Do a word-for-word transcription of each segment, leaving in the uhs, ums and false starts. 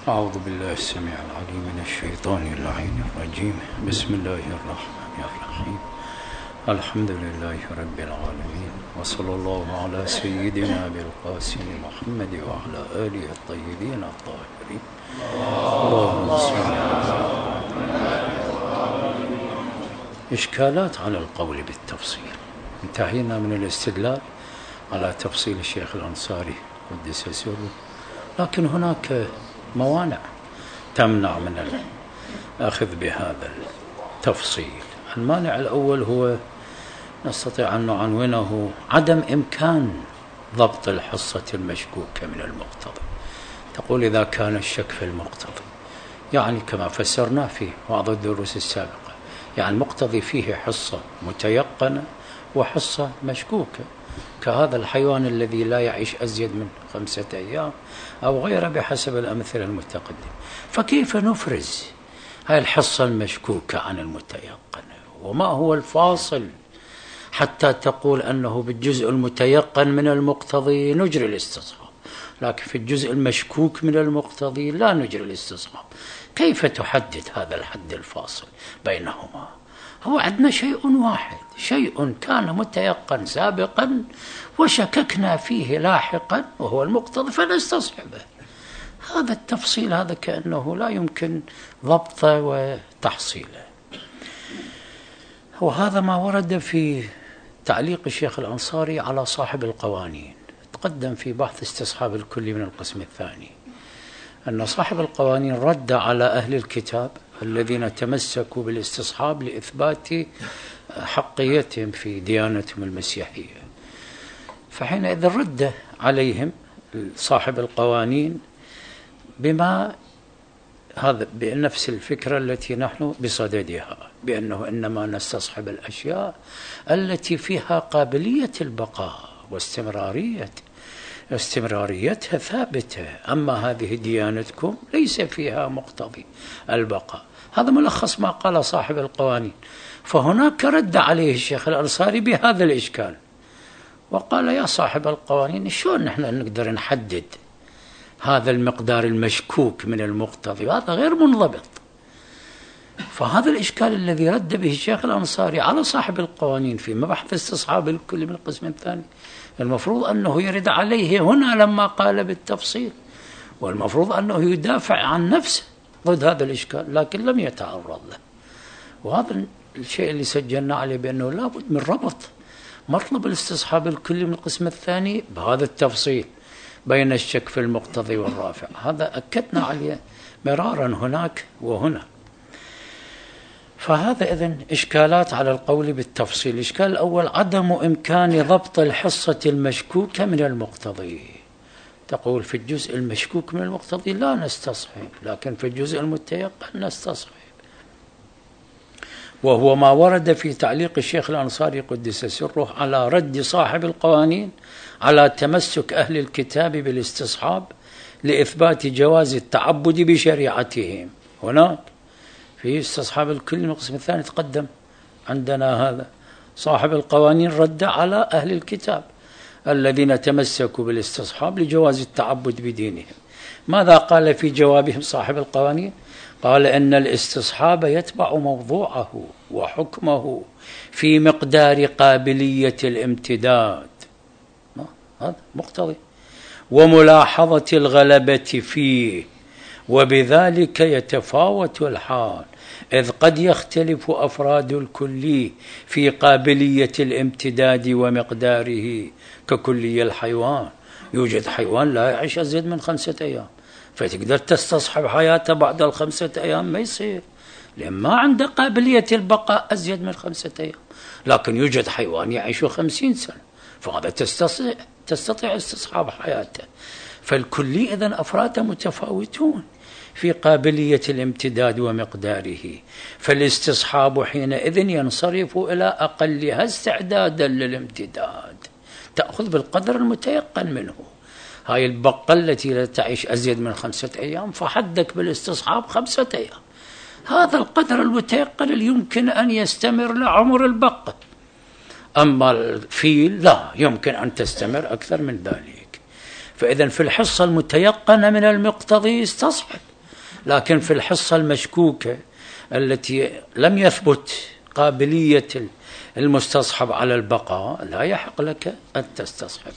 أعوذ بالله السميع العليم من الشيطان اللعين الرجيم. بسم الله الرحمن الرحيم. الحمد لله رب العالمين، وصلى الله على سيدنا بالقاسم محمد وعلى آله الطيبين الطاهرين. اللهم صل على إشكالات على القول بالتفصيل. انتهينا من الاستدلال على تفصيل الشيخ الأنصاري قدس سره، لكن هناك موانع تمنع من الأخذ بهذا التفصيل. المانع الأول هو نستطيع أن نعنونه عدم إمكان ضبط الحصة المشكوكة من المقتضى. تقول إذا كان الشك في المقتضي، يعني كما فسرنا في بعض الدروس السابقة، يعني المقتضي فيه حصة متيقنة وحصة مشكوكة، كهذا الحيوان الذي لا يعيش أزيد من خمسة أيام أو غيره بحسب الأمثلة المتقدمة. فكيف نفرز هاي الحصة المشكوكة عن المتيقنة؟ وما هو الفاصل حتى تقول أنه بالجزء المتيقن من المقتضي نجري الاستصحاب، لكن في الجزء المشكوك من المقتضي لا نجري الاستصحاب؟ كيف تحدد هذا الحد الفاصل بينهما؟ هو عندنا شيء واحد، شيء كان متيقن سابقا وشككنا فيه لاحقا وهو المقتضي فنستصحبه. هذا التفصيل هذا كأنه لا يمكن ضبطه وتحصيله. وهذا ما ورد في تعليق الشيخ الأنصاري على صاحب القوانين. تقدم في بحث استصحاب الكلي من القسم الثاني أن صاحب القوانين رد على أهل الكتاب الذين تمسكوا بالاستصحاب لإثبات حقيتهم في ديانتهم المسيحية، فحينئذ رد عليهم صاحب القوانين بما هذا بنفس الفكرة التي نحن بصددها، بأنه إنما نستصحب الأشياء التي فيها قابلية البقاء واستمرارية استمراريتها ثابتة، أما هذه ديانتكم ليس فيها مقتضي البقاء. هذا ملخص ما قال صاحب القوانين. فهناك رد عليه الشيخ الأنصاري بهذا الإشكال وقال يا صاحب القوانين، شلون نحن نقدر نحدد هذا المقدار المشكوك من المقتضي؟ هذا غير منضبط. فهذا الإشكال الذي رد به الشيخ الأنصاري على صاحب القوانين في مبحث استصحاب الكل من القسم الثاني، المفروض أنه يرد عليه هنا لما قال بالتفصيل، والمفروض أنه يدافع عن نفسه ضد هذا الإشكال، لكن لم يتعرض له. وهذا الشيء اللي سجلنا عليه بأنه لابد من ربط مطلب الاستصحاب الكلي من القسم الثاني بهذا التفصيل بين الشك في المقتضي والرافع. هذا أكدنا عليه مرارا هناك وهنا. فهذا إذن إشكالات على القول بالتفصيل. الإشكال الأول عدم إمكان ضبط الحصة المشكوكة من المقتضي. تقول في الجزء المشكوك من المقتضي لا نستصحب، لكن في الجزء المتيقن نستصحب، وهو ما ورد في تعليق الشيخ الأنصاري قدس سره على رد صاحب القوانين على تمسك أهل الكتاب بالاستصحاب لإثبات جواز التعبد بشريعتهم. هناك في استصحاب الكل من القسم الثاني تقدم عندنا هذا صاحب القوانين رد على أهل الكتاب الذين تمسكوا بالاستصحاب لجواز التعبد بدينهم. ماذا قال في جوابهم صاحب القوانين؟ قال إن الاستصحاب يتبع موضوعه وحكمه في مقدار قابلية الامتداد، هذا مقتضي، وملاحظة الغلبة فيه، وبذلك يتفاوت الحال، إذ قد يختلف أفراد الكلي في قابلية الامتداد ومقداره. ككلي الحيوان، يوجد حيوان لا يعيش أزيد من خمسة أيام، فتقدر تستصحب حياته بعد الخمسة أيام ما يصير، لأن ما عنده قابلية البقاء أزيد من خمسة أيام. لكن يوجد حيوان يعيش خمسين سنة، فهذا تستطيع تستطيع استصحاب حياته. فالكلي إذن أفراده متفاوتون في قابلية الامتداد ومقداره، فالاستصحاب حينئذ ينصرف إلى أقلها استعدادا للامتداد، تأخذ بالقدر المتيقن منه. هاي البقة التي لا تعيش أزيد من خمسة أيام فحدك بالاستصحاب خمسة أيام، هذا القدر المتيقن اللي يمكن أن يستمر لعمر البقة. أما الفيل لا يمكن أن تستمر أكثر من ذلك. فإذا في الحصة المتيقنة من المقتضي استصحب، لكن في الحصة المشكوكة التي لم يثبت قابلية المستصحب على البقاء لا يحق لك أن تستصحبه.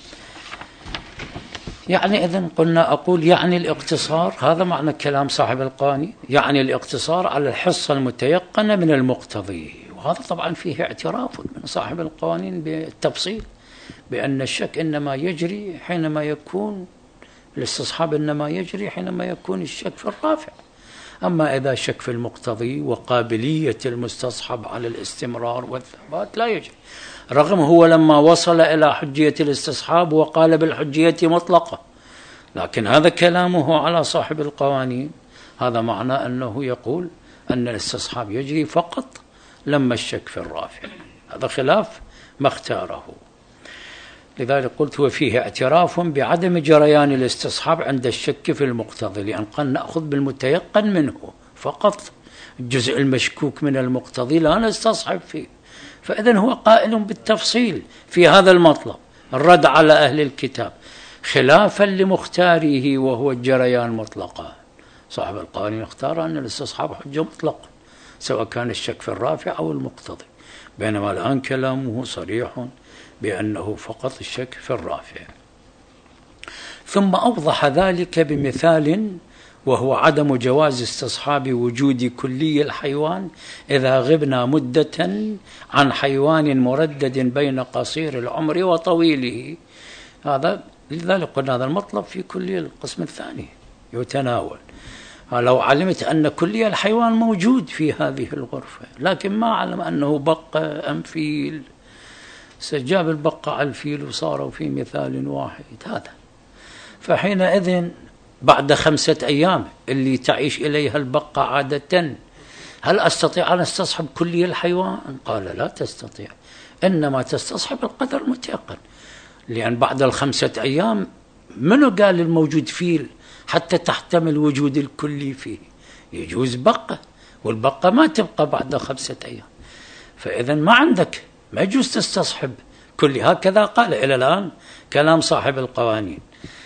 يعني إذن قلنا أقول يعني الاقتصار، هذا معنى كلام صاحب القوانين، يعني الاقتصار على الحصة المتيقنة من المقتضي. وهذا طبعا فيه اعتراف من صاحب القوانين بالتفصيل بأن الشك إنما يجري حينما يكون الاستصحاب إنما يجري حينما يكون الشك في الرافع. أما إذا شك في المقتضي وقابلية المستصحب على الاستمرار والثبات لا يجري، رغم هو لما وصل إلى حجية الاستصحاب وقال بالحجية مطلقة، لكن هذا كلامه على صاحب القوانين هذا معنى أنه يقول أن الاستصحاب يجري فقط لما الشك في الرافع. هذا خلاف ما اختاره. لذلك قلت وفيه اعتراف بعدم جريان الاستصحاب عند الشك في المقتضي، لأن قد نأخذ بالمتيقن منه فقط، الجزء المشكوك من المقتضي لا نستصحب فيه. فإذن هو قائل بالتفصيل في هذا المطلب الرد على أهل الكتاب خلافا لمختاره وهو الجريان مطلقا. صاحب القوانين اختار أن الاستصحاب حجة مطلقة سواء كان الشك في الرافع أو المقتضي، بينما الآن كلامه صريح بأنه فقط الشك في الرافع. ثم أوضح ذلك بمثال وهو عدم جواز استصحاب وجود كلي الحيوان إذا غبنا مدة عن حيوان مردد بين قصير العمر وطويله. هذا لذلك قلنا هذا المطلب في كلي القسم الثاني يتناول. لو علمت أن كلي الحيوان موجود في هذه الغرفة لكن ما علم أنه بقى أم فيل، سجاب البقى على الفيل وصاروا في مثال واحد هذا، فحينئذ بعد خمسة أيام اللي تعيش إليها البقى عادة هل أستطيع أن أستصحب كلي الحيوان؟ قال لا تستطيع، إنما تستصحب القدر المتيقن، لأن بعد الخمسة أيام منو قال الموجود فيل حتى تحتمل وجود الكلي فيه؟ يجوز بقى، والبقى ما تبقى بعد خمسة أيام، فإذا ما عندك ما يجوز تستصحب كلي. هكذا قال إلى الآن كلام صاحب القوانين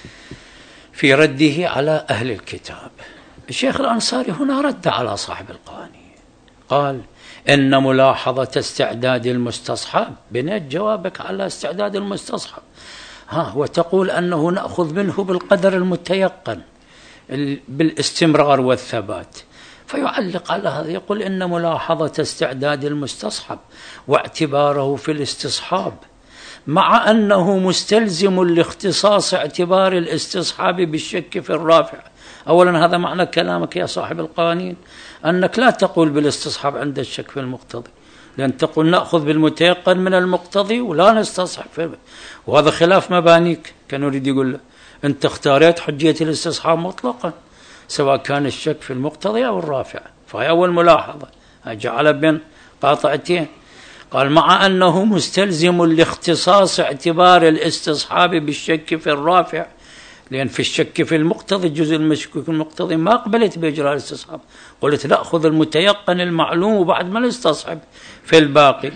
في رده على أهل الكتاب. الشيخ الأنصاري هنا رد على صاحب القوانين، قال إن ملاحظة استعداد المستصحب بنيت جوابك على استعداد المستصحب، ها وتقول أنه نأخذ منه بالقدر المتيقن بالاستمرار والثبات، فيعلق على هذا يقول إن ملاحظة استعداد المستصحب واعتباره في الاستصحاب مع أنه مستلزم لاختصاص اعتبار الاستصحاب بالشك في الرافع. أولا هذا معنى كلامك يا صاحب القوانين أنك لا تقول بالاستصحاب عند الشك في المقتضي، لأن تقول نأخذ بالمتيقن من المقتضي ولا نستصحب فيه، وهذا خلاف مبانيك. كان يريد يقول له أنت اختاريت حجية الاستصحاب مطلقا سواء كان الشك في المقتضي أو الرافع، فهي أول ملاحظة جعل بين قاطعتين، قال مع أنه مستلزم لاختصاص اعتبار الاستصحاب بالشك في الرافع، لأن في الشك في المقتضي الجزء المشكوك المقتضي ما قبلت بإجراء الاستصحاب، قلت نأخذ المتيقن المعلوم وبعد ما نستصحب في الباقي،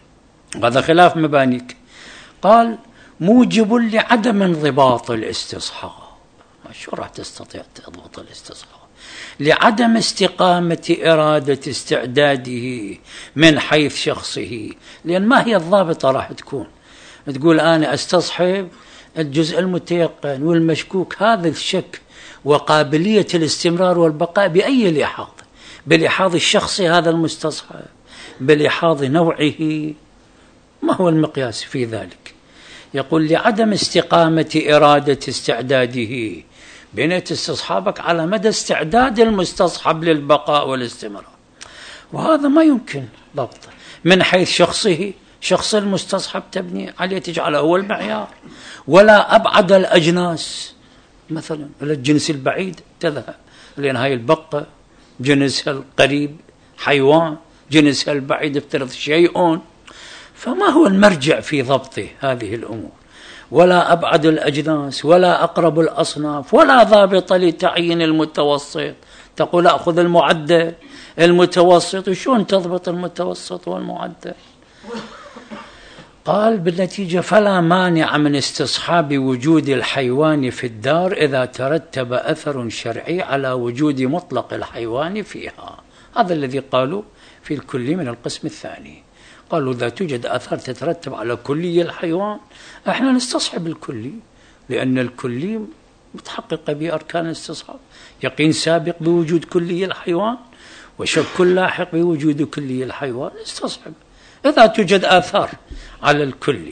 هذا خلاف مبانيك. قال موجب لعدم انضباط الاستصحاب، شو راح تستطيع تضبط الاستصحاب؟ لعدم استقامة إرادة استعداده من حيث شخصه، لأن ما هي الضابطة راح تكون تقول أنا استصحب الجزء المتيقن والمشكوك، هذا الشك وقابلية الاستمرار والبقاء بأي لحاظ؟ بلحاظ الشخصي هذا المستصحب، بلحاظ نوعه، ما هو المقياس في ذلك؟ يقول لعدم استقامة إرادة استعداده، بنيت استصحابك على مدى استعداد المستصحب للبقاء والاستمرار، وهذا ما يمكن ضبطه من حيث شخصه. شخص المستصحب تبني عليه تجعله هو المعيار، ولا أبعد الأجناس مثلا إلى الجنس البعيد تذهب، لأن هاي البقة جنسها القريب حيوان، جنسها البعيد افترض شيء، فما هو المرجع في ضبط هذه الأمور؟ ولا أبعد الأجناس ولا أقرب الأصناف ولا ضابط لتعيين المتوسط، تقول أخذ المعدل المتوسط، وشون تضبط المتوسط والمعدل؟ قال بالنتيجة فلا مانع من استصحاب وجود الحيوان في الدار إذا ترتب أثر شرعي على وجود مطلق الحيوان فيها. هذا الذي قالوا في الكلي من القسم الثاني. قالوا إذا توجد آثار تترتب على كلي الحيوان احنا نستصحب الكلي، لأن الكلي متحقق بأركان الاستصحاب، يقين سابق بوجود كلي الحيوان وشك لاحق بوجود كلي الحيوان، استصحب إذا توجد آثار على الكلي.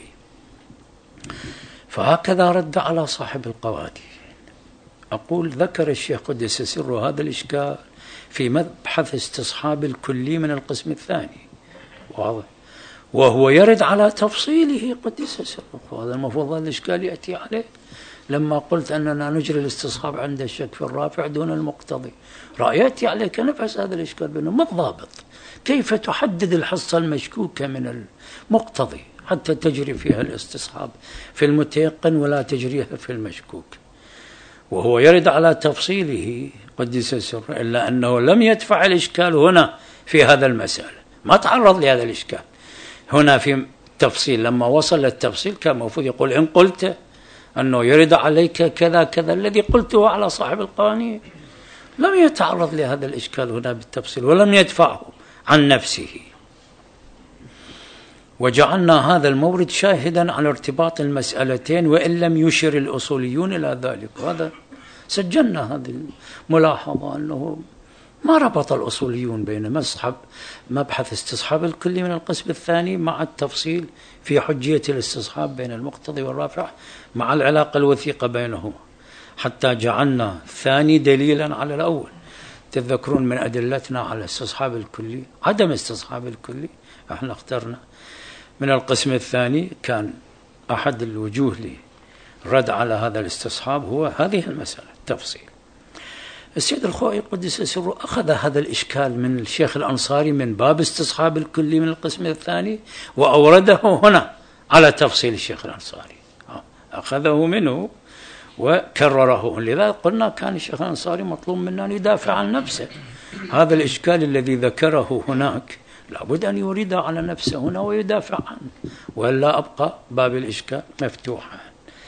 فهكذا رد على صاحب القوانين. أقول ذكر الشيخ قدس سره هذا الإشكال في مبحث استصحاب الكلي من القسم الثاني، واضح، وهو يرد على تفصيله قدس سره، وهذا المفروض هذا الإشكال يأتي عليه لما قلت أننا نجري الاستصحاب عند الشك في الرافع دون المقتضي. رأيتي عليك نفس هذا الإشكال بأنه ما الضابط، كيف تحدد الحصة المشكوكة من المقتضي حتى تجري فيها الاستصحاب في المتيقن ولا تجريها في المشكوك، وهو يرد على تفصيله قدس سره، إلا أنه لم يدفع الإشكال هنا في هذا المسألة، ما تعرض لهذا الإشكال هنا في التفصيل. لما وصل للتفصيل كان المفروض يقول إن قلت أنه يرد عليك كذا كذا الذي قلته على صاحب القوانين، لم يتعرض لهذا الإشكال هنا بالتفصيل ولم يدفعه عن نفسه. وجعلنا هذا المورد شاهدا على ارتباط المسألتين وإن لم يشر الأصوليون إلى ذلك. وهذا سجلنا هذه الملاحظة أنه ما ربط الأصوليون بين مصحب مبحث استصحاب الكلي من القسم الثاني مع التفصيل في حجية الاستصحاب بين المقتضي والرافع مع العلاقة الوثيقة بينهما، حتى جعلنا الثاني دليلا على الأول. تذكرون من أدلتنا على استصحاب الكلي عدم استصحاب الكلي، احنا اخترنا من القسم الثاني كان أحد الوجوه للرد على هذا الاستصحاب هو هذه المسألة التفصيل. السيد الخوئي قدس سره أخذ هذا الإشكال من الشيخ الأنصاري من باب استصحاب الكلي من القسم الثاني وأورده هنا على تفصيل الشيخ الأنصاري، أخذه منه وكرره. لذا قلنا كان الشيخ الأنصاري مطلوب منا أن يدافع عن نفسه. هذا الإشكال الذي ذكره هناك لابد أن يريد على نفسه هنا ويدافع عنه، ولا أبقى باب الإشكال مفتوحا.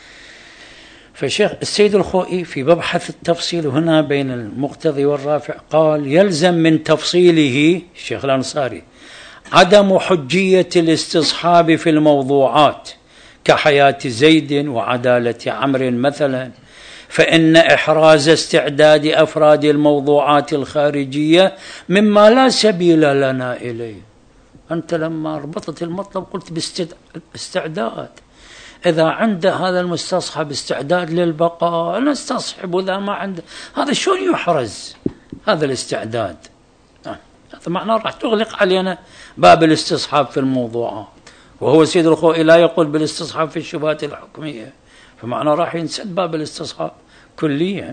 فالشيخ السيد الخوئي في مبحث التفصيل هنا بين المقتضي والرافع قال يلزم من تفصيله الشيخ الأنصاري عدم حجية الاستصحاب في الموضوعات كحياة زيد وعدالة عمرو مثلا، فإن إحراز استعداد أفراد الموضوعات الخارجية مما لا سبيل لنا إليه. أنت لما ربطت المطلب قلت باستعداد، إذا عند هذا المستصحب استعداد للبقاء نستصحب، وإذا ما عنده هذا شلون يحرز هذا الاستعداد؟ آه. هذا معناه راح تغلق علينا باب الاستصحاب في الموضوعات، وهو سيد الخوئي لا يقول بالاستصحاب في الشبهات الحكمية، فمعناه راح ينسد باب الاستصحاب كليا.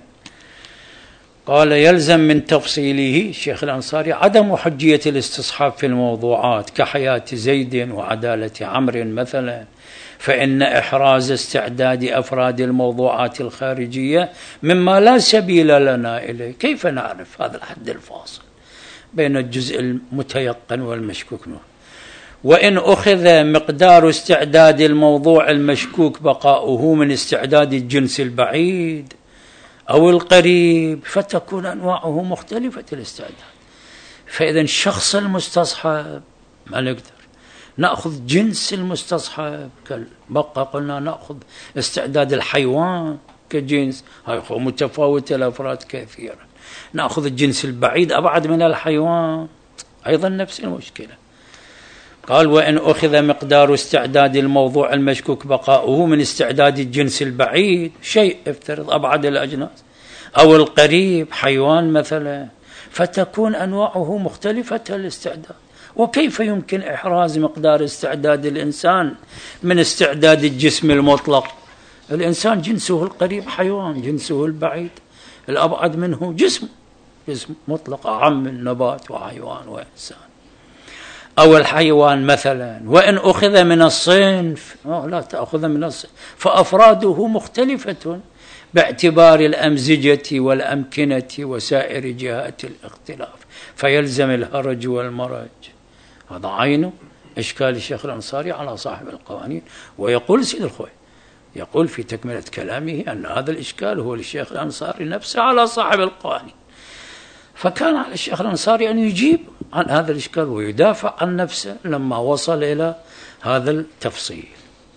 قال يلزم من تفصيله الشيخ الأنصاري عدم حجية الاستصحاب في الموضوعات كحياة زيد وعدالة عمرو مثلا، فإن إحراز استعداد أفراد الموضوعات الخارجية مما لا سبيل لنا إليه. كيف نعرف هذا الحد الفاصل بين الجزء المتيقن والمشكوك منه؟ وإن أخذ مقدار استعداد الموضوع المشكوك بقاؤه من استعداد الجنس البعيد أو القريب فتكون أنواعه مختلفة الاستعداد. فإذا الشخص المستصحب ما نقدر نأخذ جنس المستصحب كالبقى، قلنا نأخذ استعداد الحيوان كجنس، هاي متفاوتة الأفراد كثيرا. نأخذ الجنس البعيد أبعد من الحيوان، أيضا نفس المشكلة. قال وإن أخذ مقدار استعداد الموضوع المشكوك بقاؤه من استعداد الجنس البعيد، شيء افترض أبعد الأجناس، أو القريب حيوان مثلا، فتكون أنواعه مختلفة الاستعداد. وكيف يمكن إحراز مقدار استعداد الإنسان من استعداد الجسم المطلق؟ الإنسان جنسه القريب حيوان، جنسه البعيد الأبعد منه جسم جسم مطلق أعم من نبات وحيوان وإنسان. أو الحيوان مثلا وإن أخذ من الصنف، لا تأخذ من الصنف، فأفراده مختلفة باعتبار الأمزجة والأمكنة وسائر جهات الاختلاف، فيلزم الهرج والمرج. هذا عينه إشكال الشيخ الأنصاري على صاحب القوانين. ويقول سيد الخوي يقول في تكملة كلامه أن هذا الإشكال هو للشيخ الأنصاري نفسه على صاحب القوانين، فكان على الشيخ الأنصاري أن يجيب عن هذا الإشكال ويدافع عن نفسه لما وصل إلى هذا التفصيل.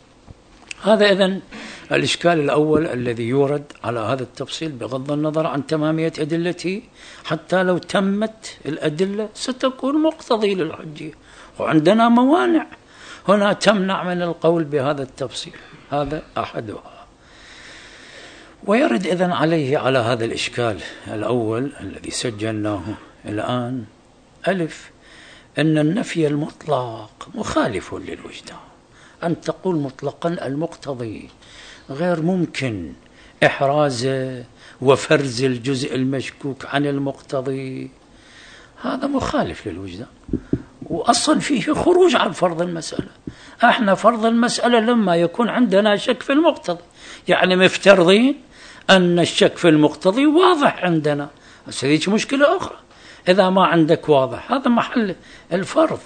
هذا إذن الإشكال الأول الذي يورد على هذا التفصيل بغض النظر عن تمامية أدلته، حتى لو تمت الأدلة ستكون مقتضي للحجية، وعندنا موانع هنا تمنع من القول بهذا التفصيل. هذا أحدها. ويرد إذن عليه على هذا الإشكال الأول الذي سجلناه الآن ألف أن النفي المطلق مخالف للوجدان. أن تقول مطلقا المقتضي غير ممكن إحرازه وفرز الجزء المشكوك عن المقتضي، هذا مخالف للوجدان، وأصلا فيه خروج عن فرض المسألة. احنا فرض المسألة لما يكون عندنا شك في المقتضي، يعني مفترضين أن الشك في المقتضي واضح عندنا، بس هذه مشكلة أخرى. إذا ما عندك واضح هذا محل الفرض،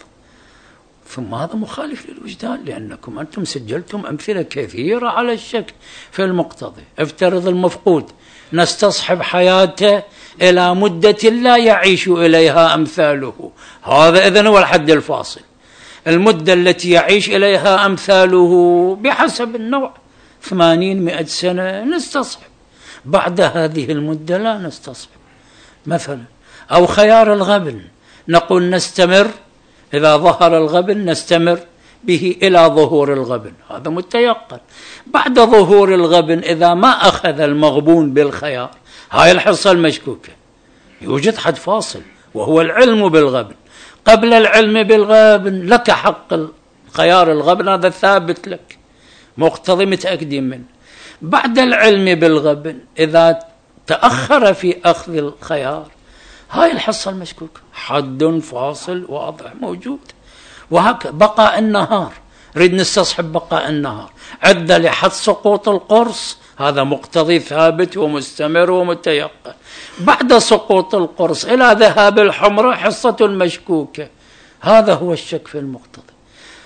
ثم هذا مخالف للوجدان، لأنكم أنتم سجلتم أمثلة كثيرة على الشك في المقتضي. افترض المفقود نستصحب حياته إلى مدة لا يعيش إليها أمثاله، هذا إذن هو الحد الفاصل. المدة التي يعيش إليها أمثاله بحسب النوع ثمانين مئة سنة نستصحب، بعد هذه المدة لا نستصحب مثلا. أو خيار الغبن، نقول نستمر إذا ظهر الغبن نستمر به إلى ظهور الغبن، هذا متيقن. بعد ظهور الغبن إذا ما أخذ المغبون بالخيار، هاي الحصة المشكوكة، يوجد حد فاصل وهو العلم بالغبن. قبل العلم بالغبن لك حق خيار الغبن، هذا ثابت لك مقتضي متأكدين منه. بعد العلم بالغبن إذا تأخر في أخذ الخيار، هاي الحصة المشكوكة، حد فاصل واضح موجود. وهكذا بقاء النهار، نريد نستصحب بقاء النهار، عدة لحد سقوط القرص، هذا مقتضي ثابت ومستمر ومتيقن. بعد سقوط القرص إلى ذهاب الحمرة حصة مشكوكة، هذا هو الشك في المقتضي،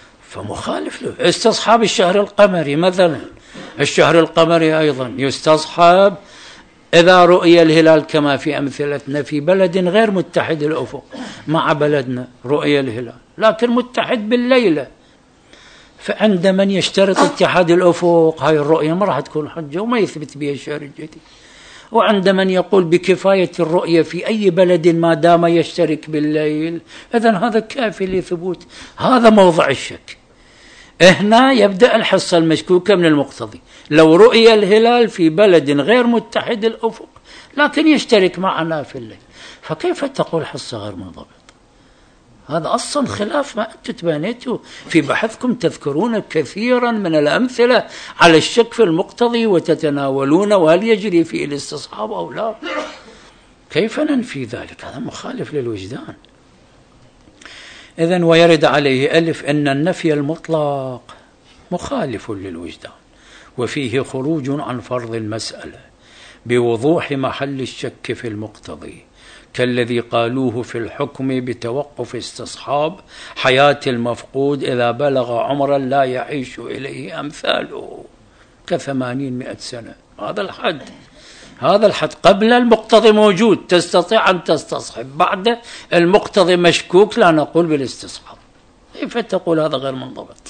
فمخالف له. استصحاب الشهر القمري مثلا، الشهر القمري أيضا يستصحب إذا رؤي الهلال كما في أمثلتنا في بلد غير متحد الأفق مع بلدنا، رؤي الهلال لكن متحد بالليلة، فعند من يشترط اتحاد الأفق هاي الرؤية ما راح تكون حجة وما يثبت بها الشهر الجديد. وعند من يقول بكفاية الرؤية في أي بلد ما دام يشترك بالليل، إذن هذا كافي لثبوت. هذا موضع الشك. هنا يبدأ الحصة المشكوكة من المقتضي. لو رؤي الهلال في بلد غير متحد الأفق لكن يشترك معنا في الليل، فكيف تقول حصة غير منضبطة؟ هذا أصلا خلاف ما أنتم تبانيتوا في بحثكم، تذكرون كثيرا من الأمثلة على الشك في المقتضي وتتناولون وهل يجري فيه الاستصحاب أو لا. كيف ننفي ذلك؟ هذا مخالف للوجدان. إذن ويرد عليه ألف أن النفي المطلق مخالف للوجدان، وفيه خروج عن فرض المسألة بوضوح محل الشك في المقتضي، كالذي قالوه في الحكم بتوقف استصحاب حياة المفقود إذا بلغ عمرا لا يعيش إليه أمثاله كثمانين مئة سنة. هذا الحد، هذا الحد قبل المقتضي موجود، تستطيع أن تستصحب، بعد المقتضي مشكوك لا نقول بالاستصحاب. كيف تقول هذا غير منضبط؟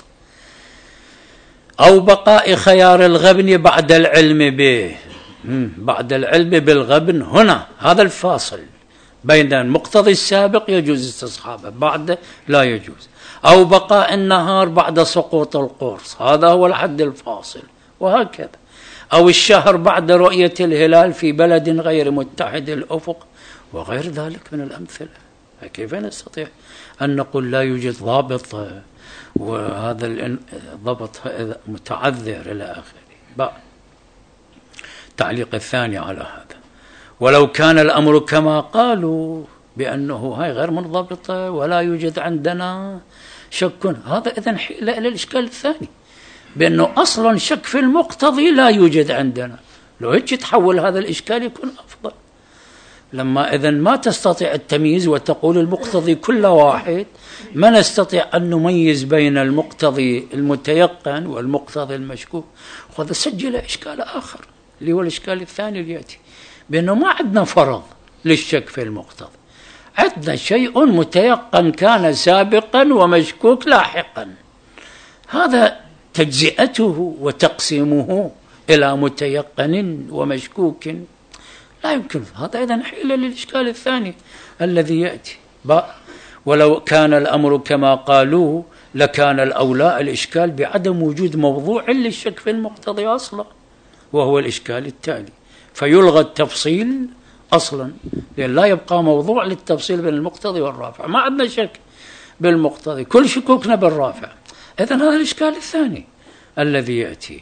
أو بقاء خيار الغبن بعد العلم به، بعد العلم بالغبن، هنا هذا الفاصل بين المقتضي السابق يجوز استصحابه، بعد لا يجوز. أو بقاء النهار بعد سقوط القرص، هذا هو الحد الفاصل، وهكذا. أو الشهر بعد رؤية الهلال في بلد غير متحد الأفق، وغير ذلك من الأمثلة. كيف نستطيع أن نقول لا يوجد ضابط وهذا الضبط متعذر إلى آخره؟ التعليق الثاني على هذا: ولو كان الأمر كما قالوا بأنه هاي غير منضبطة ولا يوجد عندنا شك، هذا إذن حيلة إلى الإشكال الثاني، بأنه أصلا شك في المقتضي لا يوجد عندنا. لو هيك تحول هذا الإشكال يكون أفضل. لما إذن ما تستطيع التمييز وتقول المقتضي كل واحد، ما نستطيع أن نميز بين المقتضي المتيقن والمقتضي المشكوك. وهذا سجل إشكال آخر اللي هو الإشكال الثاني اللي يأتي بأنه ما عندنا فرض للشك في المقتضي، عندنا شيء متيقن كان سابقا ومشكوك لاحقا، هذا تجزئته وتقسيمه إلى متيقن ومشكوك لا يمكن. هذا إذن حيلة للإشكال الثاني الذي يأتي. ولو كان الأمر كما قالوا لكان الأولى الإشكال بعدم وجود موضوع للشك في المقتضي أصلا، وهو الإشكال التالي، فيلغى التفصيل أصلا، لأن لا يبقى موضوع للتفصيل بين المقتضي والرافع، ما عندنا شك بالمقتضي، كل شكوكنا بالرافع. إذن هذا الإشكال الثاني الذي يأتي،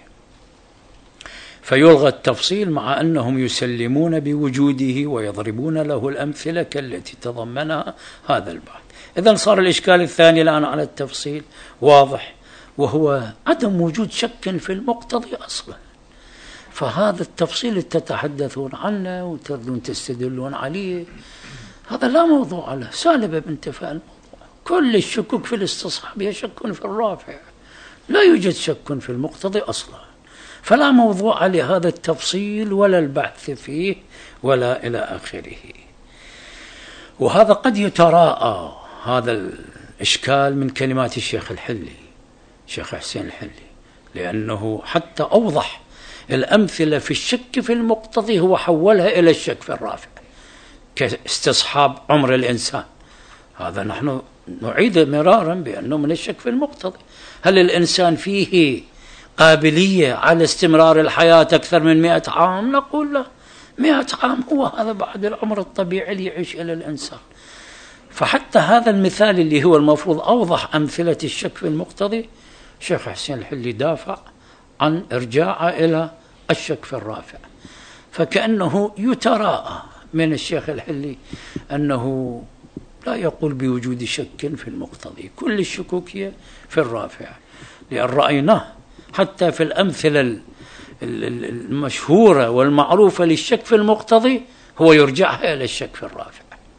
فيلغى التفصيل مع أنهم يسلمون بوجوده ويضربون له الأمثلة كالتي تضمنها هذا البحث. إذن صار الإشكال الثاني الآن على التفصيل واضح، وهو عدم وجود شك في المقتضي أصلا. فهذا التفصيل اللي تتحدثون عنه وتردون تستدلون عليه هذا لا موضوع له، سالب بانتفاء الموضوع. كل الشكوك في الاستصحاب هي شك في الرافع، لا يوجد شك في المقتضي أصلا، فلا موضوع لهذا التفصيل ولا البحث فيه ولا إلى آخره. وهذا قد يتراءى هذا الإشكال من كلمات الشيخ الحلي، الشيخ حسين الحلي، لأنه حتى أوضح الأمثلة في الشك في المقتضي هو حولها إلى الشك في الرافع كاستصحاب عمر الإنسان. هذا نحن نعيد مرارا بأنه من الشك في المقتضي. هل الإنسان فيه قابلية على استمرار الحياة أكثر من مئة عام؟ نقول له مئة عام هو هذا بعد العمر الطبيعي اللي يعيش إلى الإنسان. فحتى هذا المثال اللي هو المفروض أوضح أمثلة الشك في المقتضي، شيخ حسين الحلي دافع عن إرجاعه إلى الشك في الرافع. فكأنه يتراءى من الشيخ الحلي أنه لا يقول بوجود شك في المقتضي، كل الشكوك هي في الرافع، لأن رأيناه حتى في الأمثلة المشهورة والمعروفة للشك في المقتضي هو يرجعها إلى الشك في الرافع.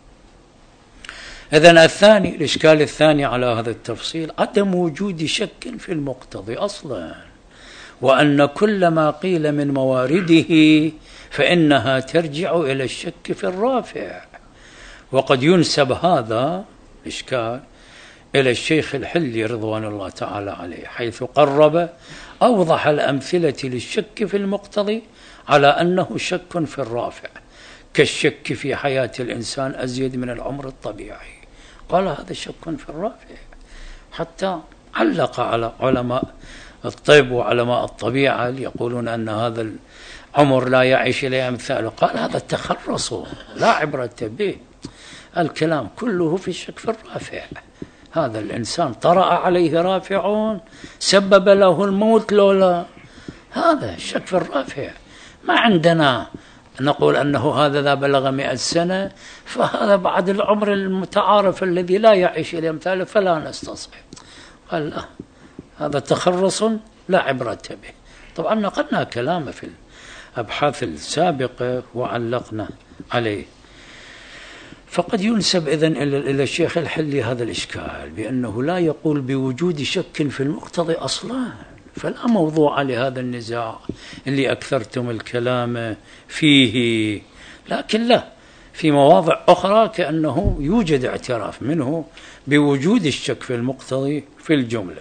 إذن الثاني، الإشكال الثاني على هذا التفصيل عدم وجود شك في المقتضي أصلا، وأن كل ما قيل من موارده فإنها ترجع إلى الشك في الرافع. وقد ينسب هذا الإشكال إلى الشيخ الحلي رضوان الله تعالى عليه، حيث قرب أوضح الأمثلة للشك في المقتضي على أنه شك في الرافع، كالشك في حياة الإنسان أزيد من العمر الطبيعي، قال هذا شك في الرافع. حتى علق على علماء الطب وعلماء الطبيعة يقولون أن هذا العمر لا يعيش إليه أمثاله، قال هذا تخرص لا عبرة به، الكلام كله في الشك في الرافع. هذا الإنسان طرأ عليه رافعون سبب له الموت لولا هذا الشك في الرافع. ما عندنا نقول أنه هذا ذا بلغ مئة سنة فهذا بعد العمر المتعارف الذي لا يعيش إلى أمثاله فلا نستصحب، قال لا هذا تخرص لا عبرة به. طبعا نقلنا كلامه في الأبحاث السابقة وعلقنا عليه. فقد ينسب إذن إلى الشيخ الحلي هذا الإشكال بأنه لا يقول بوجود شك في المقتضي أصلا، فلا موضوع لهذا النزاع اللي أكثرتم الكلام فيه. لكن لا، في مواضع أخرى كأنه يوجد اعتراف منه بوجود الشك في المقتضي في الجملة.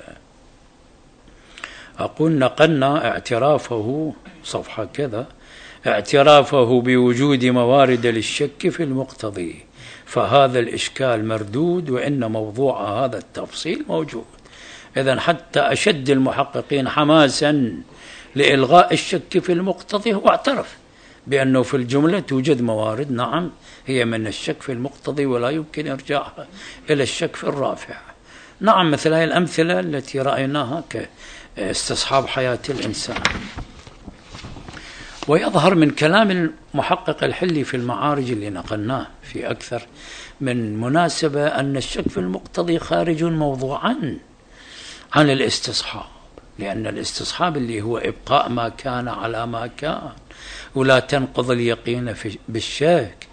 أقول نقلنا اعترافه صفحة كذا، اعترافه بوجود موارد للشك في المقتضي، فهذا الإشكال مردود وإن موضوع هذا التفصيل موجود. إذن حتى أشد المحققين حماسا لإلغاء الشك في المقتضي هو اعترف بأنه في الجملة توجد موارد نعم هي من الشك في المقتضي ولا يمكن إرجاعها إلى الشك في الرافع. نعم مثل هذه الأمثلة التي رأيناها كاستصحاب حياة الإنسان. ويظهر من كلام المحقق الحلي في المعارج اللي نقلناه في أكثر من مناسبة أن الشك في المقتضي خارج موضوعا عن الاستصحاب، لأن الاستصحاب اللي هو إبقاء ما كان على ما كان ولا تنقض اليقين بالشك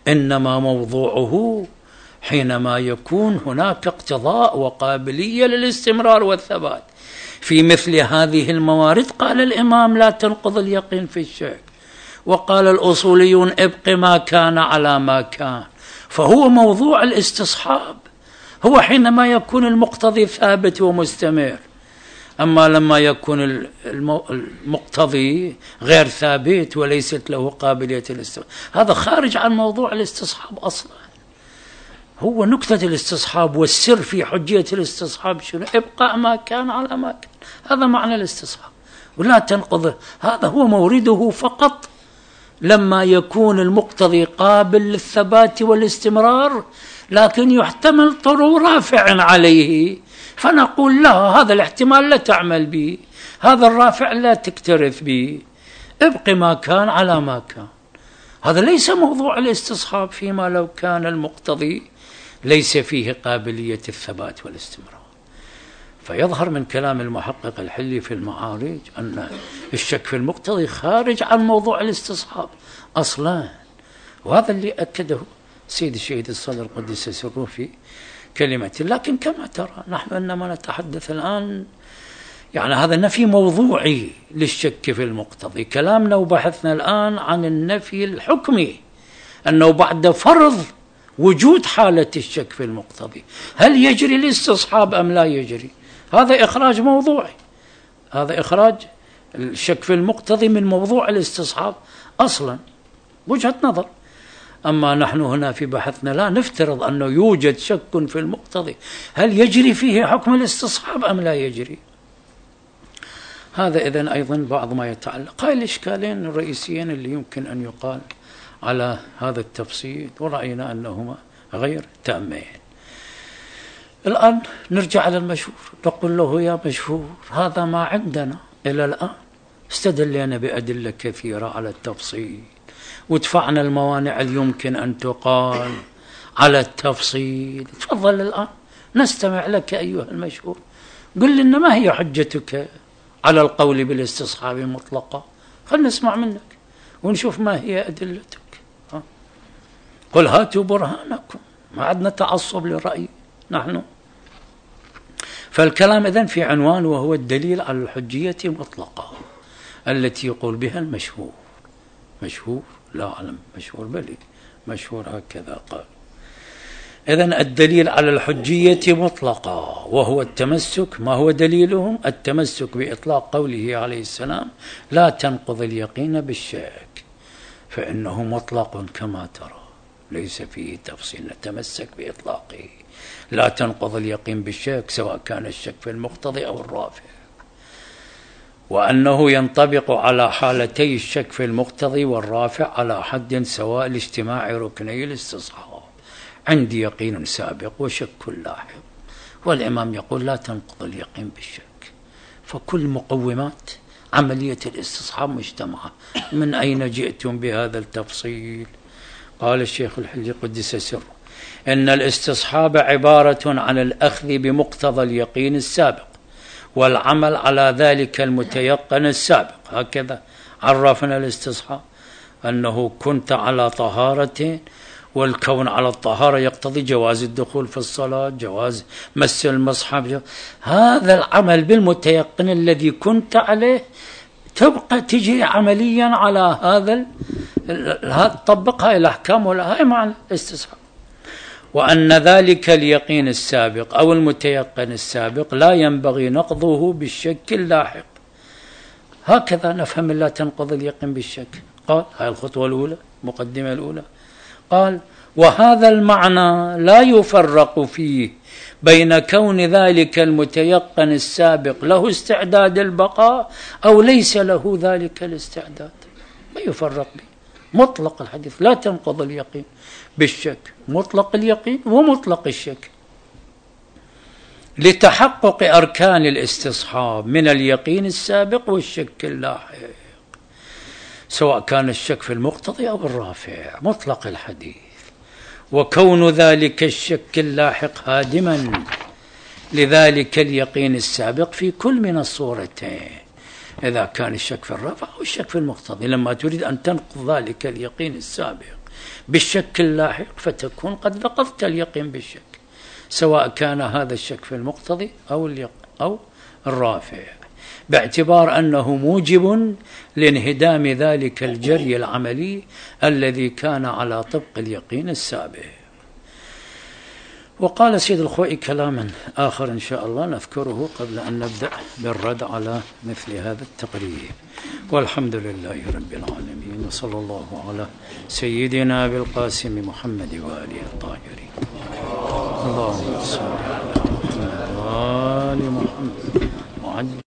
إنما موضوعه حينما يكون هناك اقتضاء وقابلية للاستمرار والثبات في مثل هذه الموارد. قال الإمام لا تنقض اليقين في الشك، وقال الأصوليون ابق ما كان على ما كان. فهو موضوع الاستصحاب هو حينما يكون المقتضي ثابت ومستمر. أما لما يكون المقتضي غير ثابت وليست له قابلية الاستمرار، هذا خارج عن موضوع الاستصحاب أصلا. هو نكتة الاستصحاب والسر في حجية الاستصحاب شنو؟ ابقاء ما كان على ما كان. هذا معنى الاستصحاب. ولا تنقضه، هذا هو مورده فقط لما يكون المقتضي قابل للثبات والاستمرار، لكن يحتمل طرو رافع عليه، فنقول لا، هذا الاحتمال لا تعمل به، هذا الرافع لا تكترث به، ابق ما كان على ما كان. هذا ليس موضوع الاستصحاب فيما لو كان المقتضي ليس فيه قابلية الثبات والاستمرار. فيظهر من كلام المحقق الحلي في المعارج أن الشك في المقتضي خارج عن موضوع الاستصحاب أصلا، وهذا اللي أكده سيد الشهيد الصدر قدس سره في كلمته. لكن كما ترى نحن إنما نتحدث الآن، يعني هذا نفي موضوعي للشك في المقتضي. كلامنا وبحثنا الآن عن النفي الحكمي، أنه بعد فرض وجود حالة الشك في المقتضي هل يجري الاستصحاب أم لا يجري. هذا إخراج موضوعي، هذا إخراج الشك في المقتضي من موضوع الاستصحاب أصلا، وجهة نظر. أما نحن هنا في بحثنا لا نفترض أنه يوجد شك في المقتضي هل يجري فيه حكم الاستصحاب أم لا يجري. هذا إذن أيضا بعض ما يتعلق. هاي الإشكالين الرئيسيين اللي يمكن أن يقال على هذا التفصيل، ورأينا أنهما غير تامين. الآن نرجع على المشهور، نقول له يا مشهور هذا ما عندنا إلى الآن، استدلنا بأدلة كثيرة على التفصيل، ودفعنا الموانع اللي يمكن أن تقال على التفصيل. تفضل الآن نستمع لك أيها المشهور، قل لنا ما هي حجتك على القول بالاستصحاب مطلقة. خلنا نسمع منك ونشوف ما هي أدلتك. ها؟ قل هاتوا برهانكم، ما عندنا تعصب للرأي نحن. فالكلام إذن في عنوان، وهو الدليل على الحجية مطلقة التي يقول بها المشهور. مشهور لا أعلم مشهور بلي مشهور هكذا قال. إذن الدليل على الحجية مطلقة وهو التمسك. ما هو دليلهم؟ التمسك بإطلاق قوله عليه السلام لا تنقض اليقين بالشك، فإنه مطلق كما ترى ليس فيه تفصيل، نتمسك بإطلاقه. لا تنقض اليقين بالشك سواء كان الشك في المقتضي أو الرافع، وأنه ينطبق على حالتي الشك في المقتضي والرافع على حد سواء لاجتماع ركني الاستصحاب. عندي يقين سابق وشك لاحق، والإمام يقول لا تنقض اليقين بالشك. فكل مقومات عملية الاستصحاب مجتمعة. من أين جئتم بهذا التفصيل؟ قال الشيخ الحلي قدس سره إن الاستصحاب عبارة عن الأخذ بمقتضى اليقين السابق والعمل على ذلك المتيقن السابق. هكذا عرفنا الاستصحاب، أنه كنت على طهارة، والكون على الطهارة يقتضي جواز الدخول في الصلاة، جواز مس المصحف. هذا العمل بالمتيقن الذي كنت عليه تبقى تجي عمليا على هذا، تطبق هاي الأحكام، ولا هاي معنى الاستصحاب. وأن ذلك اليقين السابق أو المتيقن السابق لا ينبغي نقضه بالشك اللاحق. هكذا نفهم لا تنقض اليقين بالشك. قال هاي الخطوة الأولى، مقدمة الأولى. قال وهذا المعنى لا يفرق فيه بين كون ذلك المتيقن السابق له استعداد البقاء أو ليس له ذلك الاستعداد، ما يفرق به. مطلق الحديث لا تنقض اليقين بالشك، مطلق اليقين ومطلق الشك، لتحقق أركان الاستصحاب من اليقين السابق والشك اللاحق، سواء كان الشك في المقتضي أو الرافع. مطلق الحديث. وكون ذلك الشك اللاحق هادما لذلك اليقين السابق في كل من الصورتين، إذا كان الشك في الرافع أو الشك في المقتضي. لما تريد أن تنقض ذلك اليقين السابق بالشك اللاحق فتكون قد نقضت اليقين بالشك، سواء كان هذا الشك في المقتضي أو أو الرافع، باعتبار أنه موجب لانهدام ذلك الجري العملي الذي كان على طبق اليقين السابق. وقال سيد الخوئي كلاما آخر إن شاء الله نذكره قبل أن نبدأ بالرد على مثل هذا التقرير. والحمد لله رب العالمين، وصلى الله على سيدنا بالقاسم محمد وآله الطاهرين. اللهم صل على محمد وآل محمد.